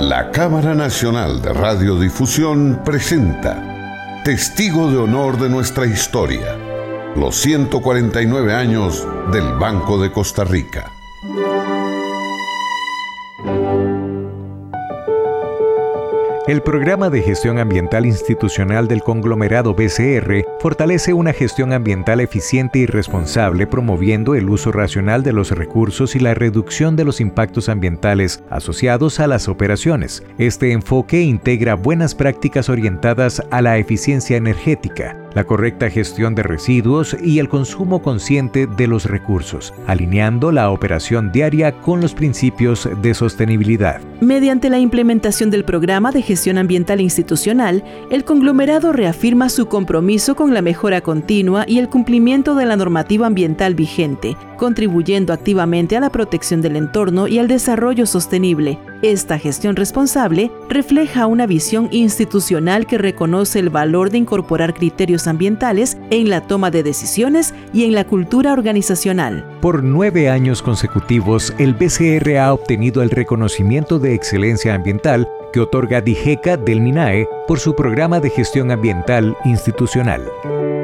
La Cámara Nacional de Radiodifusión presenta Testigo de Honor de nuestra historia, los 149 años del Banco de Costa Rica. El Programa de Gestión Ambiental Institucional del conglomerado BCR fortalece una gestión ambiental eficiente y responsable, promoviendo el uso racional de los recursos y la reducción de los impactos ambientales asociados a las operaciones. Este enfoque integra buenas prácticas orientadas a la eficiencia energética, la correcta gestión de residuos y el consumo consciente de los recursos, alineando la operación diaria con los principios de sostenibilidad. Mediante la implementación del Programa de Gestión Ambiental Institucional, el conglomerado reafirma su compromiso con la mejora continua y el cumplimiento de la normativa ambiental vigente, contribuyendo activamente a la protección del entorno y al desarrollo sostenible. Esta gestión responsable refleja una visión institucional que reconoce el valor de incorporar criterios ambientales en la toma de decisiones y en la cultura organizacional. Por 9 años consecutivos, el BCR ha obtenido el reconocimiento de excelencia ambiental que otorga DIGECA del MINAE por su programa de gestión ambiental institucional.